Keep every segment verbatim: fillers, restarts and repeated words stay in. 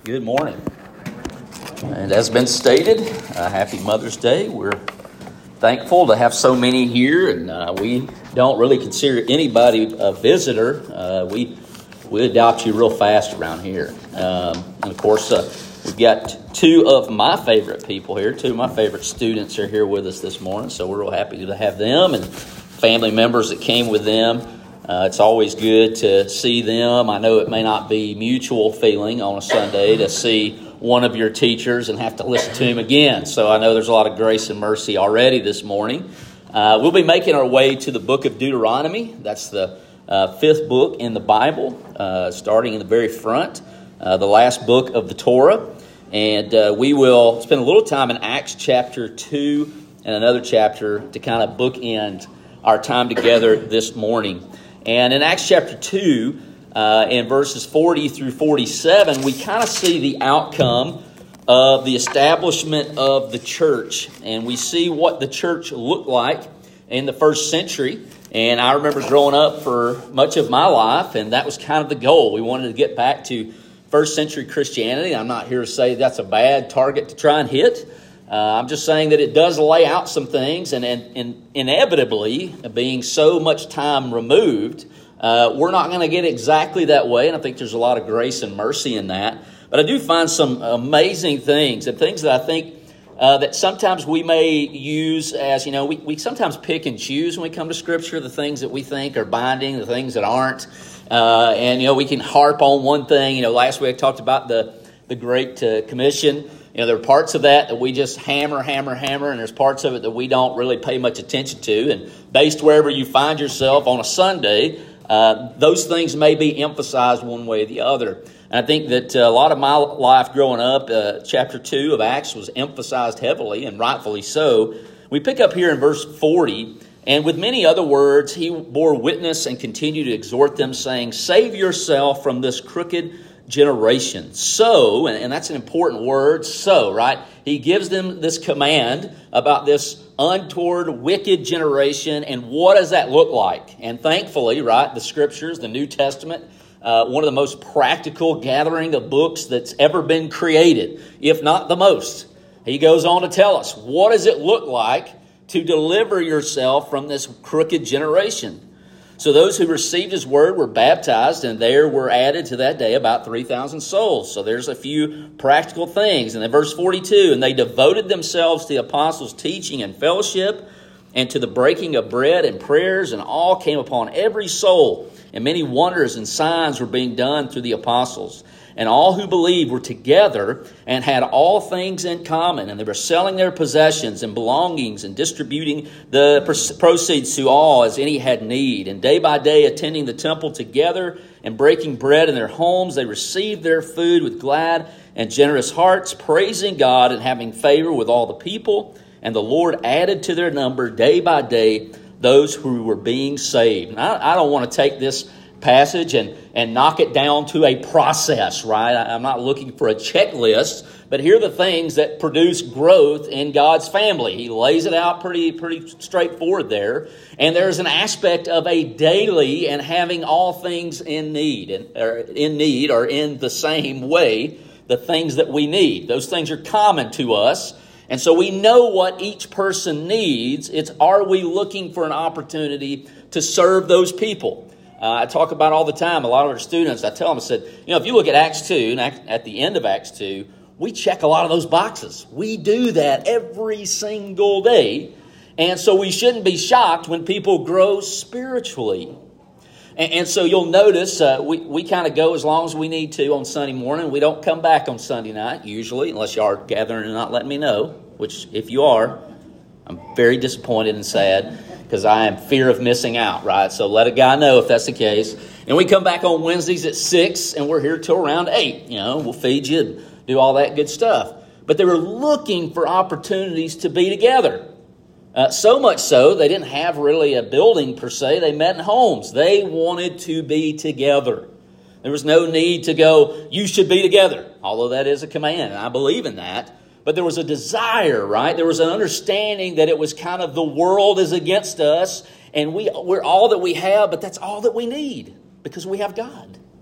Good morning. And as been stated, uh, happy Mother's Day. We're thankful to have so many here, and uh, we don't really consider anybody a visitor. Uh, we we adopt you real fast around here. Um, and of course, uh, we've got two of my favorite people here. Two of my favorite students are here with us this morning, so we're real happy to have them and family members that came with them. Uh, it's always good to see them. I know it may not be mutual feeling on a Sunday to see one of your teachers and have to listen to him again. So I know there's a lot of grace and mercy already this morning. Uh, we'll be making our way to the book of Deuteronomy. That's the uh, fifth book in the Bible, uh, starting in the very front, uh, the last book of the Torah. And uh, we will spend a little time in Acts chapter two and another chapter to kind of bookend our time together this morning. And in Acts chapter two, uh, in verses forty through forty-seven, we kind of see the outcome of the establishment of the church. And we see what the church looked like in the first century. And I remember growing up for much of my life, and that was kind of the goal. We wanted to get back to first century Christianity. I'm not here to say that's a bad target to try and hit. Uh, I'm just saying that it does lay out some things, and, and, and inevitably, being so much time removed, uh, we're not going to get exactly that way, and I think there's a lot of grace and mercy in that. But I do find some amazing things, and things that I think uh, that sometimes we may use as, you know, we, we sometimes pick and choose when we come to Scripture, the things that we think are binding, the things that aren't. Uh, and, you know, we can harp on one thing. You know, last week I talked about the, the Great uh, Commission. You know, there are parts of that that we just hammer, hammer, hammer, and there's parts of it that we don't really pay much attention to. And based wherever you find yourself on a Sunday, uh, those things may be emphasized one way or the other. And I think that uh, a lot of my life growing up, uh, chapter two of Acts was emphasized heavily, and rightfully so. We pick up here in verse forty, and with many other words, he bore witness and continued to exhort them, saying, "Save yourself from this crooked generation." So, and, and that's an important word, so, right? He gives them this command about this untoward, wicked generation, and what does that look like? And thankfully, right, the Scriptures, the New Testament, uh, one of the most practical gathering of books that's ever been created, if not the most. He goes on to tell us, what does it look like to deliver yourself from this crooked generation? So those who received his word were baptized, and there were added to that day about three thousand souls. So there's a few practical things. And then verse forty-two, and they devoted themselves to the apostles' teaching and fellowship, and to the breaking of bread and prayers, and all came upon every soul. And many wonders and signs were being done through the apostles. And all who believed were together and had all things in common. And they were selling their possessions and belongings and distributing the proceeds to all as any had need. And day by day attending the temple together and breaking bread in their homes, they received their food with glad and generous hearts, praising God and having favor with all the people. And the Lord added to their number day by day those who were being saved. And I, I don't want to take this passage and, and knock it down to a process, right? I'm not looking for a checklist, but here are the things that produce growth in God's family. He lays it out pretty, pretty straightforward there. And there's an aspect of a daily and having all things in need, and, or in need or in the same way, the things that we need. Those things are common to us. And so we know what each person needs. It's, are we looking for an opportunity to serve those people? Uh, I talk about all the time, a lot of our students, I tell them, I said, you know, if you look at Acts two, and at the end of Acts two, we check a lot of those boxes. We do that every single day. And so we shouldn't be shocked when people grow spiritually. And, and so you'll notice uh, we, we kind of go as long as we need to on Sunday morning. We don't come back on Sunday night, usually, unless you are gathering and not letting me know, which if you are, I'm very disappointed and sad, because I am fear of missing out, right? So let a guy know if that's the case. And we come back on Wednesdays at six, and we're here till around eight. You know, we'll feed you and do all that good stuff. But they were looking for opportunities to be together. Uh, so much so, they didn't have really a building per se. They met in homes. They wanted to be together. There was no need to go, you should be together, although that is a command, and I believe in that. But there was a desire, right? There was an understanding that it was kind of the world is against us, and we, we're all that we have, but that's all that we need because we have God.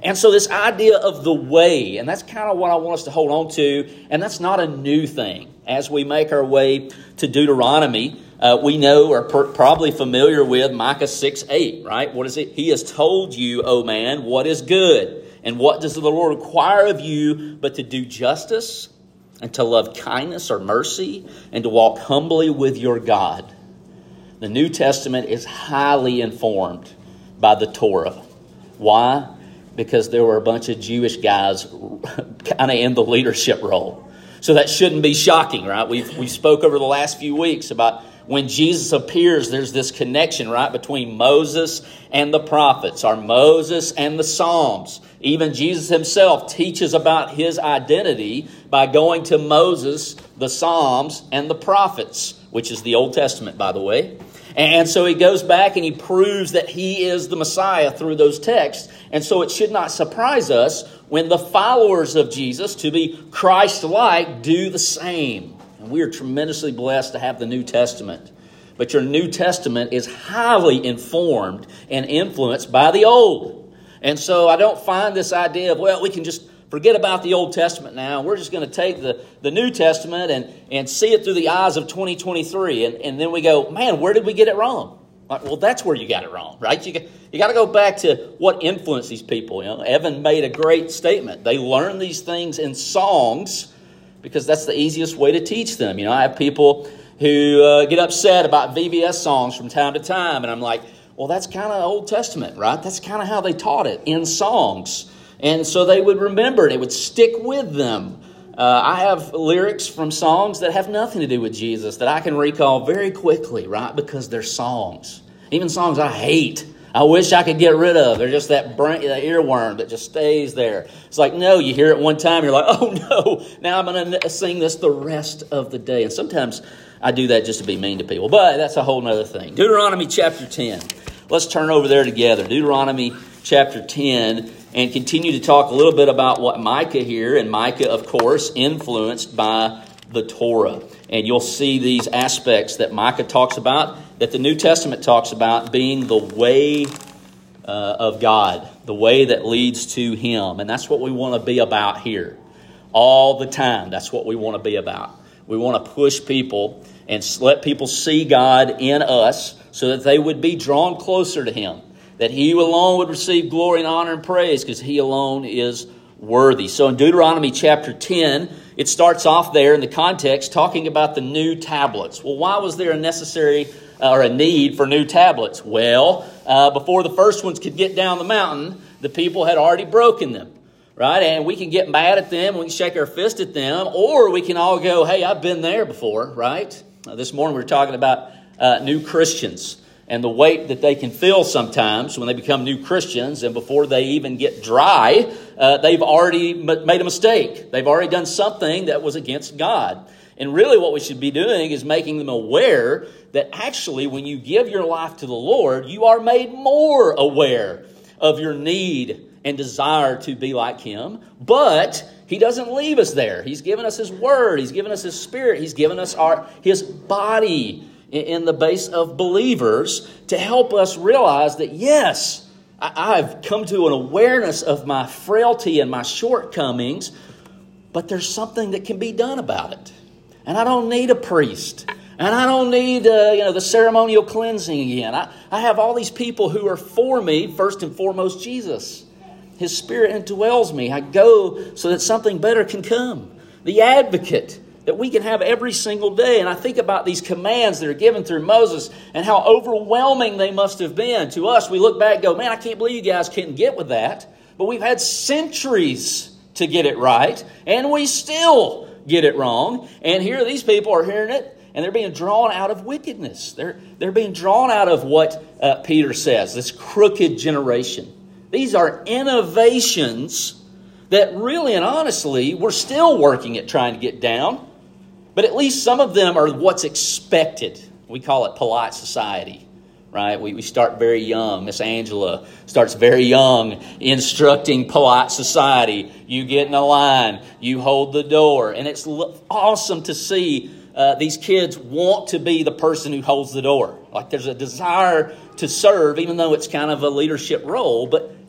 And so this idea of the way, and that's kind of what I want us to hold on to, and that's not a new thing. As we make our way to Deuteronomy, uh, we know, or per- probably familiar with Micah six eight, right? What is it? He has told you, O man, what is good, and what does the Lord require of you but to do justice, and to love kindness or mercy, and to walk humbly with your God. The New Testament is highly informed by the Torah. Why? Because there were a bunch of Jewish guys kind of in the leadership role. So that shouldn't be shocking, right? We've, we spoke over the last few weeks about when Jesus appears, there's this connection, right, between Moses and the prophets, or Moses and the Psalms. Even Jesus himself teaches about his identity by going to Moses, the Psalms, and the prophets, which is the Old Testament, by the way. And so he goes back and he proves that he is the Messiah through those texts. And so it should not surprise us when the followers of Jesus, to be Christ-like, do the same. And we are tremendously blessed to have the New Testament. But your New Testament is highly informed and influenced by the Old. And so I don't find this idea of, well, we can just forget about the Old Testament now. We're just going to take the, the New Testament and, and see it through the eyes of twenty twenty-three. And, and then we go, man, where did we get it wrong? Like, well, that's where you got it wrong, right? You got, you got to go back to what influenced these people. You know, Evan made a great statement. They learn these things in songs because that's the easiest way to teach them. You know, I have people who uh, get upset about V B S songs from time to time. And I'm like, well, that's kind of Old Testament, right? That's kind of how they taught it, in songs. And so they would remember it. It would stick with them. Uh, I have lyrics from songs that have nothing to do with Jesus that I can recall very quickly, right? Because they're songs. Even songs I hate, I wish I could get rid of. They're just that, brain, that earworm that just stays there. It's like, no, you hear it one time, you're like, oh no, now I'm going to sing this the rest of the day. And sometimes I do that just to be mean to people, but that's a whole other thing. Deuteronomy chapter ten. Let's turn over there together. Deuteronomy chapter ten. And continue to talk a little bit about what Micah here, and Micah, of course, influenced by the Torah. And you'll see these aspects that Micah talks about, that the New Testament talks about, being the way uh, of God, the way that leads to Him. And that's what we want to be about here all the time. That's what we want to be about. We want to push people and let people see God in us so that they would be drawn closer to Him. That He alone would receive glory and honor and praise because He alone is worthy. So in Deuteronomy chapter ten, it starts off there in the context talking about the new tablets. Well, why was there a necessary uh, or a need for new tablets? Well, uh, before the first ones could get down the mountain, the people had already broken them. Right? And we can get mad at them, we can shake our fist at them, or we can all go, hey, I've been there before, right? Uh, this morning we were talking about uh, new Christians. And the weight that they can feel sometimes when they become new Christians, and before they even get dry, uh, they've already made a mistake. They've already done something that was against God. And really what we should be doing is making them aware that actually when you give your life to the Lord, you are made more aware of your need and desire to be like Him. But He doesn't leave us there. He's given us His Word. He's given us His Spirit. He's given us our His body in the base of believers to help us realize that, yes, I've come to an awareness of my frailty and my shortcomings, but there's something that can be done about it. And I don't need a priest. And I don't need uh, you know, the ceremonial cleansing again. I, I have all these people who are for me, first and foremost Jesus. His Spirit indwells me. I go so that something better can come. The advocate that we can have every single day. And I think about these commands that are given through Moses and how overwhelming they must have been. To us, we look back and go, man, I can't believe you guys couldn't get with that. But we've had centuries to get it right, and we still get it wrong. And here these people are hearing it, and they're being drawn out of wickedness. They're, they're being drawn out of what uh, Peter says, this crooked generation. These are innovations that really and honestly, we're still working at trying to get down. But at least some of them are what's expected. We call it polite society, right? We, we start very young. Miss Angela starts very young instructing polite society. You get in a line. You hold the door. And it's awesome to see uh, these kids want to be the person who holds the door. Like there's a desire to serve, even though it's kind of a leadership role. But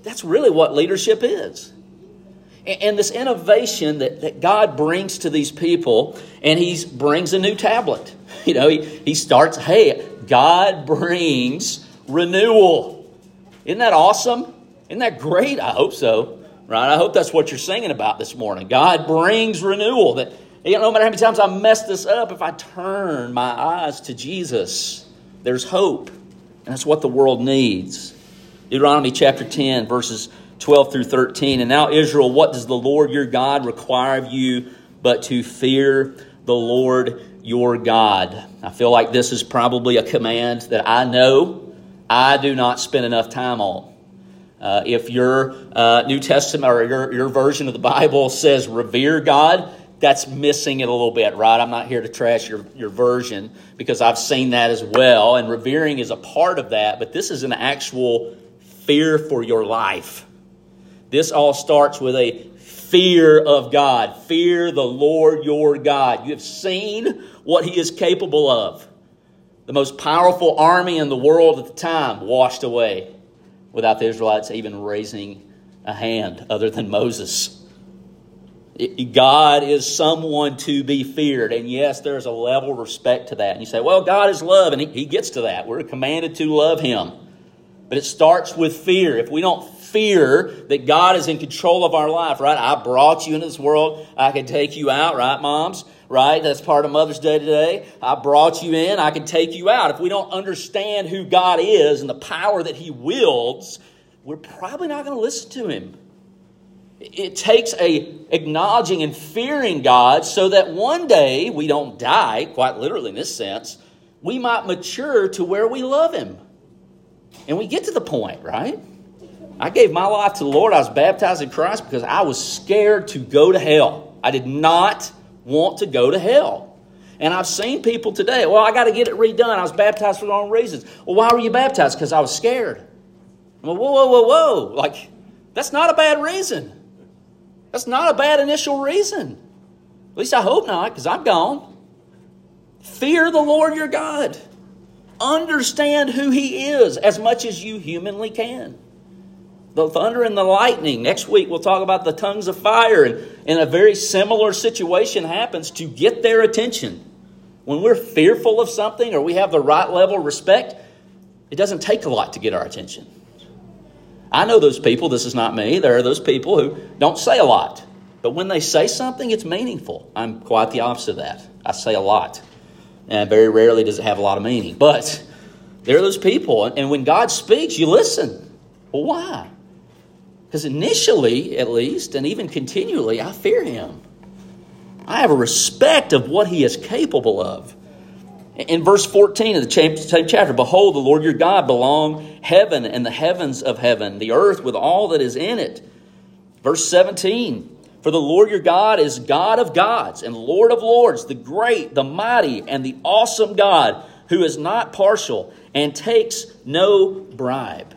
that's really what leadership is. And this innovation that, that God brings to these people, and he brings a new tablet. You know, he, he starts, hey, God brings renewal. Isn't that awesome? Isn't that great? I hope so. Right? I hope that's what you're singing about this morning. God brings renewal. That, you know, no matter how many times I mess this up, if I turn my eyes to Jesus, there's hope. And that's what the world needs. Deuteronomy chapter ten, verses twelve through thirteen. And now, Israel, what does the Lord your God require of you but to fear the Lord your God? I feel like this is probably a command that I know I do not spend enough time on. Uh, if your uh, New Testament or your, your version of the Bible says revere God, that's missing it a little bit, right? I'm not here to trash your, your version because I've seen that as well. And revering is a part of that, but this is an actual fear for your life. This all starts with a fear of God. Fear the Lord your God. You have seen what he is capable of. The most powerful army in the world at the time washed away without the Israelites even raising a hand other than Moses. God is someone to be feared. And yes, there's a level of respect to that. And you say, well, God is love, and he, he gets to that. We're commanded to love him. But it starts with fear. If we don't fear that God is in control of our life, right? I brought you into this world. I can take you out, right, moms? Right? That's part of Mother's Day today. I brought you in. I can take you out. If we don't understand who God is and the power that he wields, we're probably not going to listen to him. It takes a acknowledging and fearing God so that one day we don't die, quite literally in this sense, we might mature to where we love him. And we get to the point, right? I gave my life to the Lord. I was baptized in Christ because I was scared to go to hell. I did not want to go to hell. And I've seen people today, well, I got to get it redone. I was baptized for the wrong reasons. Well, why were you baptized? Because I was scared. Well, whoa, whoa, whoa, whoa. Like, that's not a bad reason. That's not a bad initial reason. At least I hope not, because I'm gone. Fear the Lord your God. Understand who he is as much as you humanly can. The thunder and the lightning. Next week we'll talk about the tongues of fire. And, and a very similar situation happens to get their attention. When we're fearful of something or we have the right level of respect, it doesn't take a lot to get our attention. I know those people. This is not me. There are those people who don't say a lot. But when they say something, it's meaningful. I'm quite the opposite of that. I say a lot. And very rarely does it have a lot of meaning. But there are those people. And when God speaks, you listen. Well, why? Because initially, at least, and even continually, I fear him. I have a respect of what he is capable of. In verse fourteen of the same chapter, behold, the Lord your God belong heaven and the heavens of heaven, the earth with all that is in it. Verse seventeen, for the Lord your God is God of gods and Lord of lords, the great, the mighty, and the awesome God, who is not partial and takes no bribe.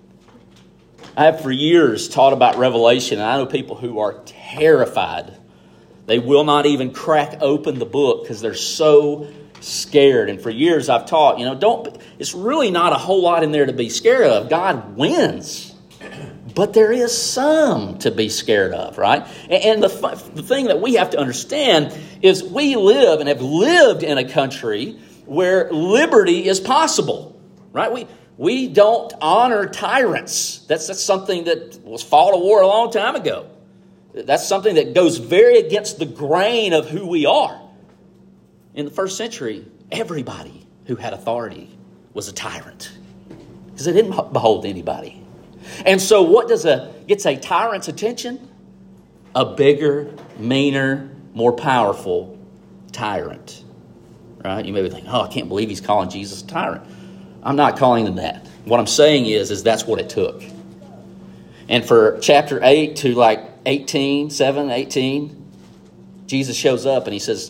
I have for years taught about Revelation, and I know people who are terrified. They will not even crack open the book because they're so scared. And for years I've taught, you know, don't. It's really not a whole lot in there to be scared of. God wins. But there is some to be scared of, right? And the, the thing that we have to understand is we live and have lived in a country where liberty is possible, right? We we don't honor tyrants. That's, that's something that was fought a war a long time ago. That's something that goes very against the grain of who we are. In the first century, everybody who had authority was a tyrant because they didn't behold anybody. And so what does a gets a tyrant's attention? A bigger, meaner, more powerful tyrant. Right? You may be thinking, oh, I can't believe he's calling Jesus a tyrant. I'm not calling him that. What I'm saying is, is that's what it took. And for chapter eight to like eighteen, seven, eighteen, Jesus shows up and he says,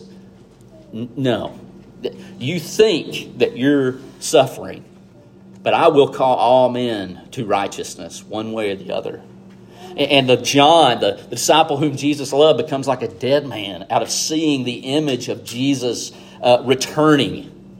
no, you think that you're suffering, but I will call all men to righteousness one way or the other. And the John, the, the disciple whom Jesus loved, becomes like a dead man out of seeing the image of Jesus uh, returning.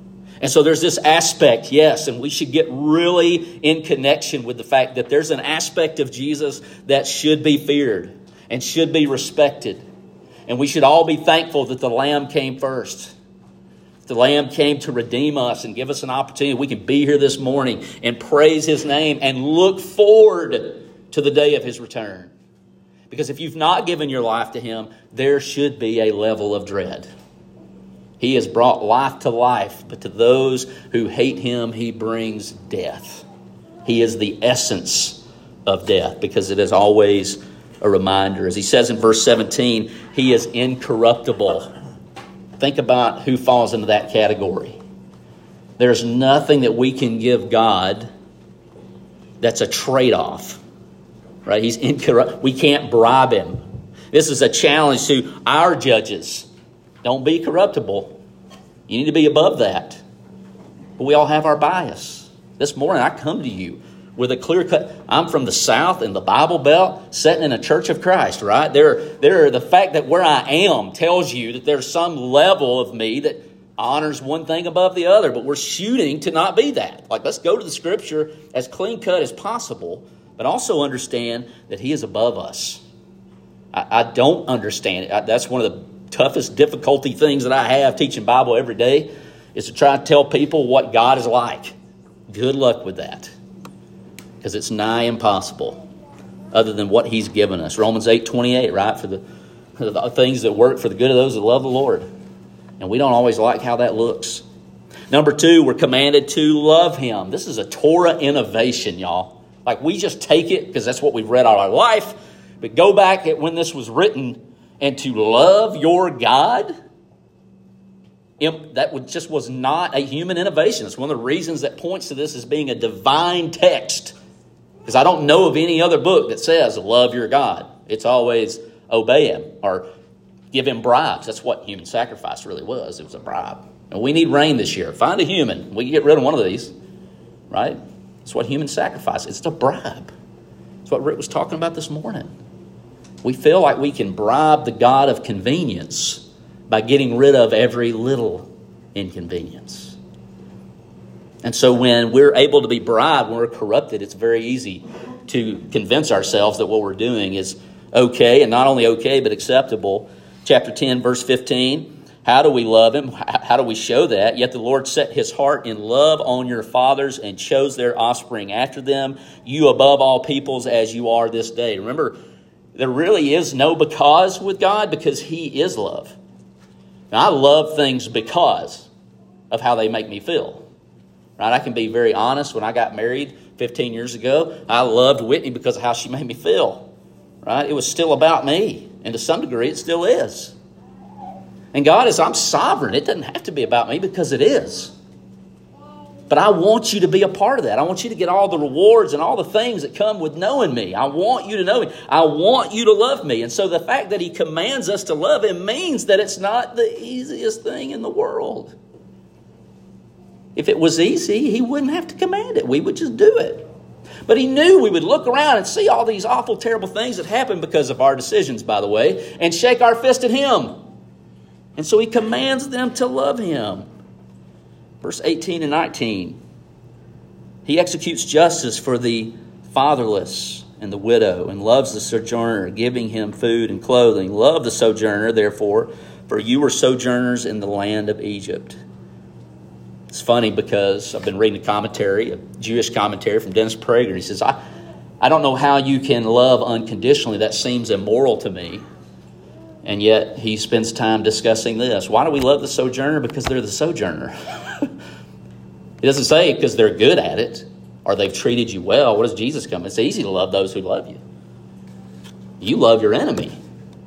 And so there's this aspect, yes, and we should get really in connection with the fact that there's an aspect of Jesus that should be feared and should be respected. And we should all be thankful that the Lamb came first. The Lamb came to redeem us and give us an opportunity. We can be here this morning and praise His name and look forward to the day of His return. Because if you've not given your life to Him, there should be a level of dread. He has brought life to life, but to those who hate Him, He brings death. He is the essence of death, because it is always a reminder. As He says in verse seventeen, He is incorruptible. Think about who falls into that category. There's nothing that we can give God that's a trade-off. Right? He's incorrupt. We can't bribe Him. This is a challenge to our judges. Don't be corruptible. You need to be above that. But we all have our bias. This morning I come to you with a clear cut. I'm from the South in the Bible Belt, sitting in a Church of Christ, right? There, there. The fact that where I am tells you that there's some level of me that honors one thing above the other. But we're shooting to not be that. Like, let's go to the Scripture as clean cut as possible, but also understand that He is above us. I, I don't understand it. I, that's one of the toughest difficulty things that I have teaching Bible every day, is to try to tell people what God is like. Good luck with that, because it's nigh impossible other than what He's given us. Romans eight twenty-eight, right? For the, for the things that work for the good of those that love the Lord. And we don't always like how that looks. Number two, we're commanded to love Him. This is a Torah innovation, y'all. Like, we just take it because that's what we've read all our life. But go back at when this was written, and to love your God, that just was not a human innovation. It's one of the reasons that points to this as being a divine text. Because I don't know of any other book that says love your God. It's always obey Him or give Him bribes. That's what human sacrifice really was. It was a bribe. And we need rain this year. Find a human. We can get rid of one of these. Right? That's what human sacrifice is. It's a bribe. That's what Rick was talking about this morning. We feel like we can bribe the God of convenience by getting rid of every little inconvenience. And so when we're able to be bribed, when we're corrupted, it's very easy to convince ourselves that what we're doing is okay, and not only okay, but acceptable. Chapter ten, verse fifteen, how do we love Him? How do we show that? Yet the Lord set His heart in love on your fathers and chose their offspring after them, you above all peoples as you are this day. Remember, there really is no because with God, because He is love. Now, I love things because of how they make me feel. Right? I can be very honest. When I got married fifteen years ago, I loved Whitney because of how she made me feel. Right? It was still about me. And to some degree, it still is. And God is, I'm sovereign. It doesn't have to be about me, because it is. But I want you to be a part of that. I want you to get all the rewards and all the things that come with knowing me. I want you to know me. I want you to love me. And so the fact that He commands us to love Him means that it's not the easiest thing in the world. If it was easy, He wouldn't have to command it. We would just do it. But He knew we would look around and see all these awful, terrible things that happen because of our decisions, by the way, and shake our fist at Him. And so He commands them to love Him. Verse eighteen and nineteen. He executes justice for the fatherless and the widow, and loves the sojourner, giving him food and clothing. Love the sojourner, therefore, for you were sojourners in the land of Egypt. It's funny because I've been reading a commentary, a Jewish commentary from Dennis Prager. He says, I, I don't know how you can love unconditionally. That seems immoral to me. And yet he spends time discussing this. Why do we love the sojourner? Because they're the sojourner. He doesn't say because they're good at it or they've treated you well. What does Jesus come? It's easy to love those who love you. You love your enemy.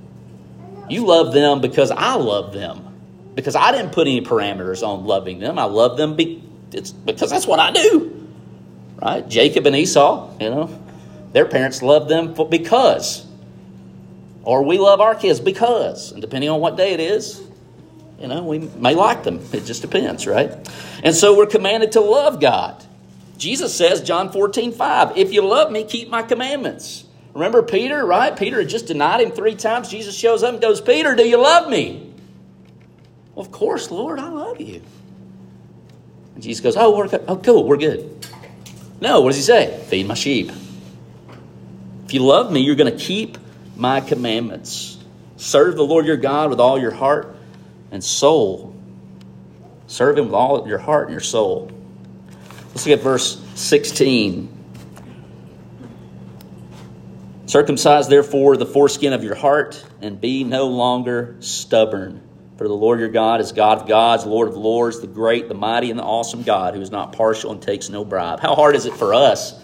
You love them because I love them. Because I didn't put any parameters on loving them. I love them be, it's because that's what I do. Right? Jacob and Esau, you know, their parents loved them for, because. Or we love our kids because. And depending on what day it is, you know, we may like them. It just depends, right? And so we're commanded to love God. Jesus says, John fourteen five, if you love me, keep my commandments. Remember Peter, right? Peter had just denied him three times. Jesus shows up and goes, Peter, do you love me? Well, of course, Lord, I love you. And Jesus goes, oh, we're, oh, cool, we're good. No, what does he say? Feed my sheep. If you love me, you're going to keep my commandments. Serve the Lord your God with all your heart and soul. Serve him with all your heart and your soul. Let's look at verse sixteen. Circumcise therefore the foreskin of your heart and be no longer stubborn. For the Lord your God is God of gods, Lord of lords, the great, the mighty, and the awesome God, who is not partial and takes no bribe. How hard is it for us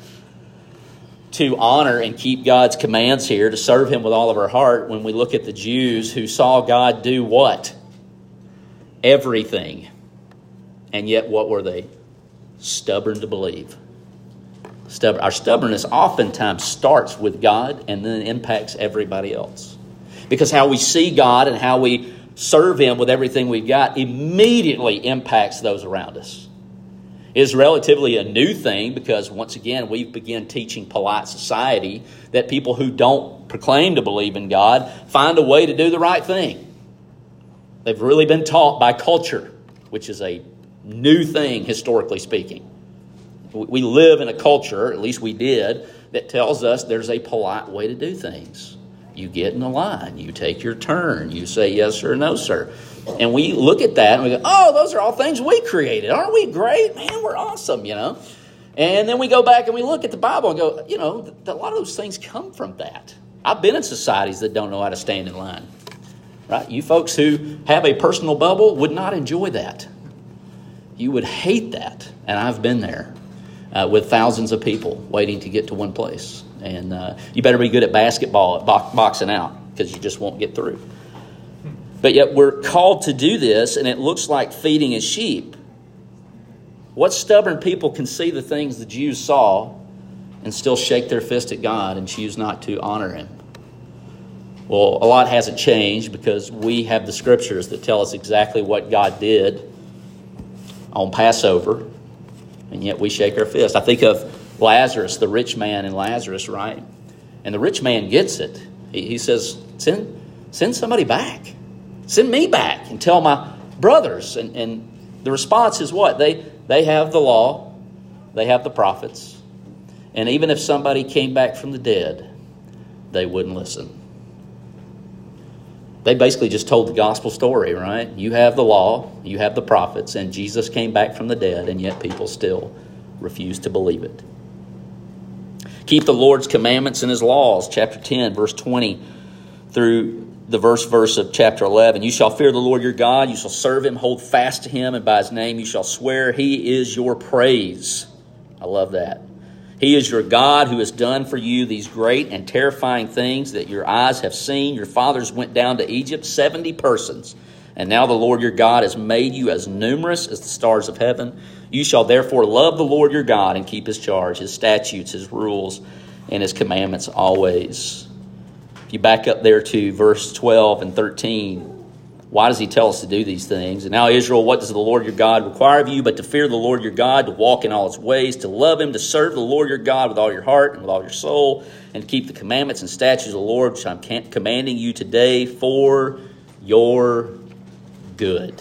to honor and keep God's commands here, to serve him with all of our heart, when we look at the Jews who saw God do what? Everything. And yet what were they? Stubborn to believe. Stubborn. Our stubbornness oftentimes starts with God and then impacts everybody else. Because how we see God and how we serve him with everything we've got immediately impacts those around us. It is relatively a new thing because, once again, we've begun teaching polite society that people who don't proclaim to believe in God find a way to do the right thing. They've really been taught by culture, which is a new thing historically speaking. We live in a culture, at least we did, that tells us there's a polite way to do things. You get in the line. You take your turn. You say yes or no, sir. And we look at that and we go, oh, those are all things we created. Aren't we great? Man, we're awesome, you know. And then we go back and we look at the Bible and go, you know, a lot of those things come from that. I've been in societies that don't know how to stand in line. Right? You folks who have a personal bubble would not enjoy that. You would hate that. And I've been there. Uh, with thousands of people waiting to get to one place. And uh, you better be good at basketball, at bo- boxing out, because you just won't get through. But yet we're called to do this, and it looks like feeding a sheep. What stubborn people can see the things the Jews saw and still shake their fist at God and choose not to honor him? Well, a lot hasn't changed because we have the scriptures that tell us exactly what God did on Passover. And yet we shake our fist. I think of Lazarus, the rich man in Lazarus, right? And the rich man gets it. He, he says, send, send somebody back. Send me back and tell my brothers. And, and the response is what? They, they have the law. They have the prophets. And even if somebody came back from the dead, they wouldn't listen. They basically just told the gospel story, right? You have the law, you have the prophets, and Jesus came back from the dead, and yet people still refuse to believe it. Keep the Lord's commandments and his laws, chapter ten, verse twenty, through the verse verse of chapter eleven. You shall fear the Lord your God, you shall serve him, hold fast to him, and by his name you shall swear he is your praise. I love that. He is your God who has done for you these great and terrifying things that your eyes have seen. Your fathers went down to Egypt, seventy persons. And now the Lord your God has made you as numerous as the stars of heaven. You shall therefore love the Lord your God and keep his charge, his statutes, his rules, and his commandments always. If you back up there to verse twelve and thirteen, why does he tell us to do these things? And now, Israel, what does the Lord your God require of you but to fear the Lord your God, to walk in all his ways, to love him, to serve the Lord your God with all your heart and with all your soul, and to keep the commandments and statutes of the Lord, which I'm commanding you today for your good.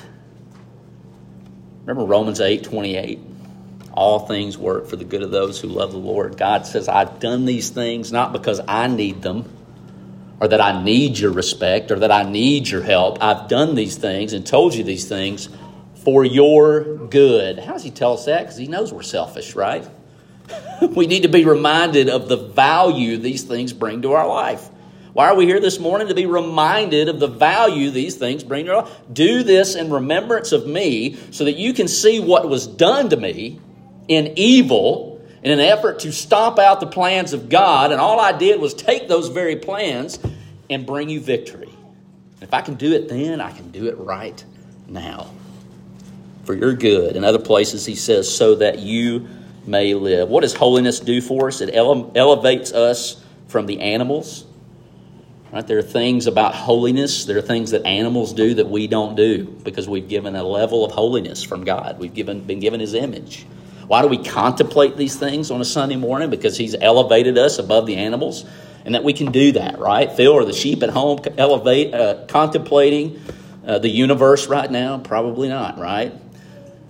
Remember Romans eight twenty-eight? All things work for the good of those who love the Lord. God says, I've done these things not because I need them, or that I need your respect, or that I need your help. I've done these things and told you these things for your good. How does he tell us that? Because he knows we're selfish, right? We need to be reminded of the value these things bring to our life. Why are we here this morning? To be reminded of the value these things bring to our life. Do this in remembrance of me so that you can see what was done to me in evil, in an effort to stomp out the plans of God, and all I did was take those very plans and bring you victory. If I can do it then, I can do it right now. For your good. In other places, he says, so that you may live. What does holiness do for us? It ele- elevates us from the animals. Right? There are things about holiness. There are things that animals do that we don't do because we've given a level of holiness from God. We've given been given his image. Why do we contemplate these things on a Sunday morning? Because he's elevated us above the animals, and that we can do that, right? Phil or the sheep at home elevate, uh, contemplating uh, the universe right now? Probably not, right?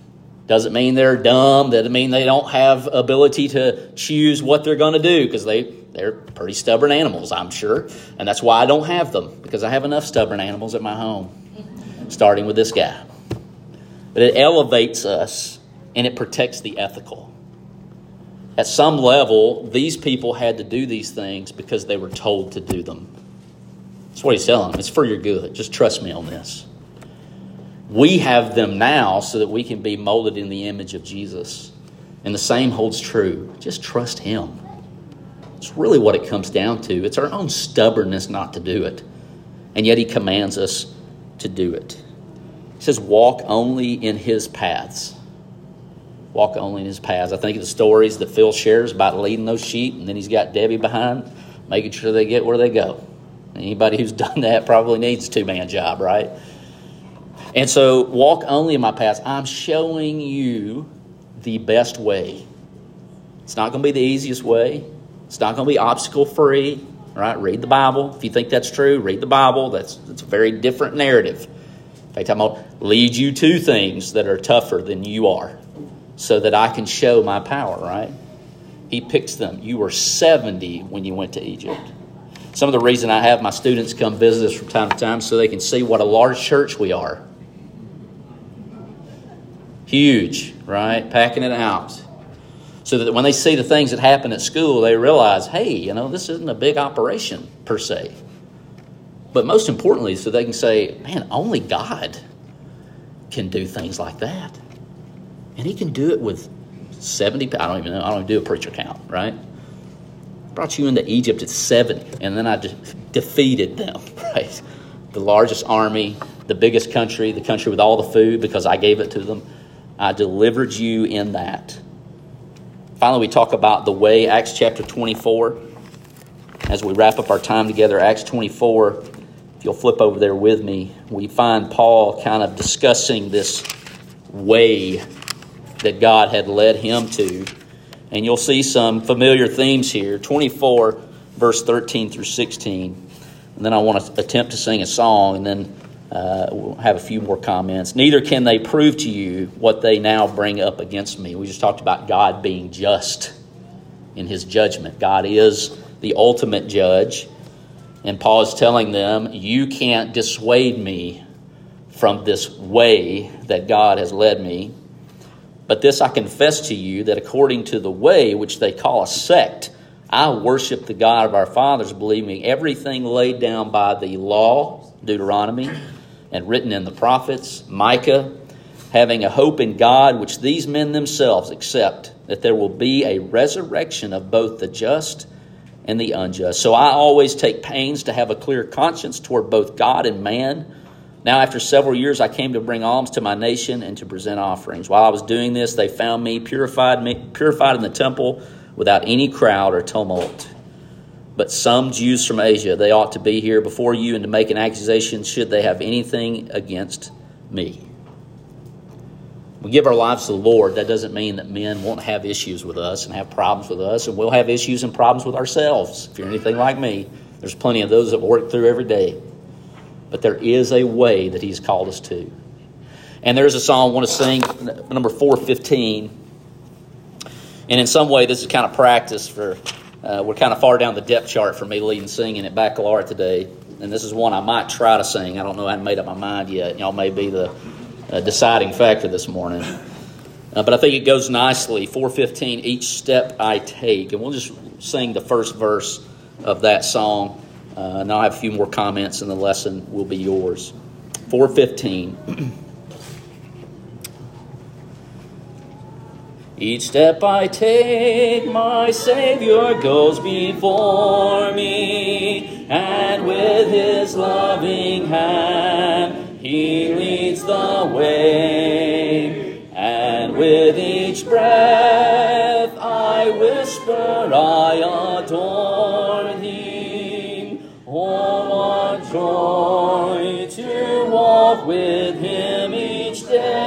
Doesn't mean they're dumb. Doesn't mean they don't have ability to choose what they're going to do, because they, they're pretty stubborn animals, I'm sure. And that's why I don't have them, because I have enough stubborn animals at my home, starting with this guy. But it elevates us, and it protects the ethical. At some level, these people had to do these things because they were told to do them. That's what he's telling them. It's for your good. Just trust me on this. We have them now so that we can be molded in the image of Jesus. And the same holds true. Just trust him. It's really what it comes down to. It's our own stubbornness not to do it. And yet he commands us to do it. He says, walk only in his paths. Walk only in his paths. I think of the stories that Phil shares about leading those sheep, and then he's got Debbie behind, making sure they get where they go. Anybody who's done that probably needs a two-man job, right? And so, walk only in my paths. I'm showing you the best way. It's not going to be the easiest way. It's not going to be obstacle-free, right? Read the Bible. If you think that's true, read the Bible. That's, that's a very different narrative. In fact, I'm going to lead you to things that are tougher than you are, so that I can show my power, right? He picks them. You were seventy when you went to Egypt. Some of the reason I have my students come visit us from time to time so they can see what a large church we are. Huge, right? Packing it out. So that when they see the things that happen at school, they realize, hey, you know, this isn't a big operation per se. But most importantly, so they can say, man, only God can do things like that. And he can do it with seventy, I don't even know, I don't even do a preacher count, right? Brought you into Egypt at seventy, and then I de- defeated them, right? The largest army, the biggest country, the country with all the food, because I gave it to them. I delivered you in that. Finally, we talk about the way, Acts chapter twenty-four. As we wrap up our time together, Acts twenty-four, if you'll flip over there with me, we find Paul kind of discussing this way that God had led him to. And you'll see some familiar themes here. twenty-four, verse thirteen through sixteen. And then I want to attempt to sing a song, and then uh, we'll have a few more comments. Neither can they prove to you what they now bring up against me. We just talked about God being just in his judgment. God is the ultimate judge. And Paul is telling them, you can't dissuade me from this way that God has led me. But this I confess to you, that according to the way which they call a sect, I worship the God of our fathers, believing everything laid down by the law, Deuteronomy, and written in the prophets, Micah, having a hope in God, which these men themselves accept, that there will be a resurrection of both the just and the unjust. So I always take pains to have a clear conscience toward both God and man. Now, after several years, I came to bring alms to my nation and to present offerings. While I was doing this, they found me purified, me, purified in the temple without any crowd or tumult. But some Jews from Asia, they ought to be here before you and to make an accusation should they have anything against me. We give our lives to the Lord. That doesn't mean that men won't have issues with us and have problems with us, and we'll have issues and problems with ourselves. If you're anything like me, there's plenty of those that we work through every day. But there is a way that he's called us to. And there's a song I want to sing, number four fifteen. And in some way, this is kind of practice for, uh, we're kind of far down the depth chart for me leading singing at Baccalaureate today. And this is one I might try to sing. I don't know, I haven't made up my mind yet. Y'all may be the uh, deciding factor this morning. Uh, but I think it goes nicely. four fifteen, each step I take. And we'll just sing the first verse of that song. Uh, and I'll have a few more comments, and the lesson will be yours. four fifteen. Each step I take, my Savior goes before me, and with his loving hand he leads the way. And with each breath I whisper, I adore thee. Oh, what joy to walk with him each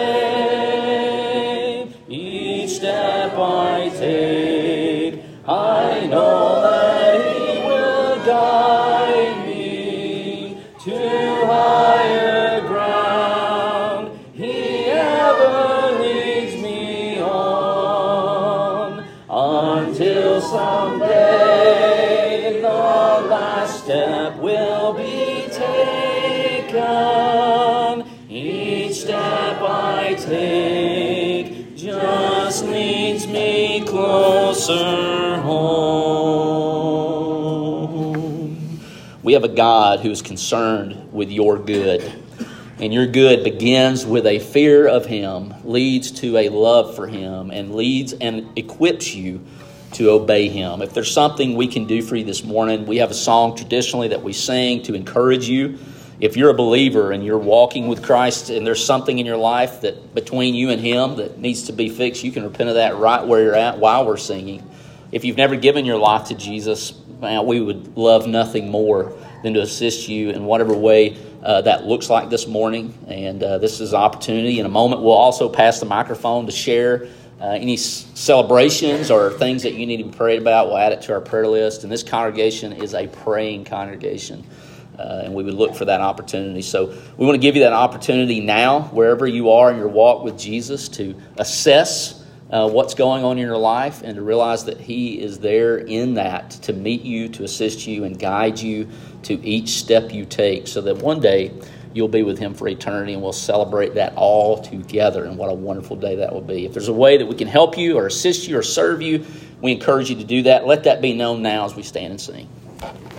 day. Each step I take, I know that he will guide me to higher ground. He ever leads me closer home. We have a God who is concerned with your good. And your good begins with a fear of Him, leads to a love for Him, and leads and equips you to obey Him. If there's something we can do for you this morning, we have a song traditionally that we sing to encourage you. If you're a believer and you're walking with Christ and there's something in your life that between you and Him that needs to be fixed, you can repent of that right where you're at while we're singing. If you've never given your life to Jesus, man, we would love nothing more than to assist you in whatever way uh, that looks like this morning. And uh, this is an opportunity. In a moment, we'll also pass the microphone to share uh, any s- celebrations or things that you need to be prayed about. We'll add it to our prayer list. And this congregation is a praying congregation. Uh, and we would look for that opportunity. So we want to give you that opportunity now, wherever you are in your walk with Jesus, to assess uh, what's going on in your life and to realize that He is there in that to meet you, to assist you, and guide you to each step you take so that one day you'll be with Him for eternity, and we'll celebrate that all together. And what a wonderful day that will be. If there's a way that we can help you or assist you or serve you, we encourage you to do that. Let that be known now as we stand and sing.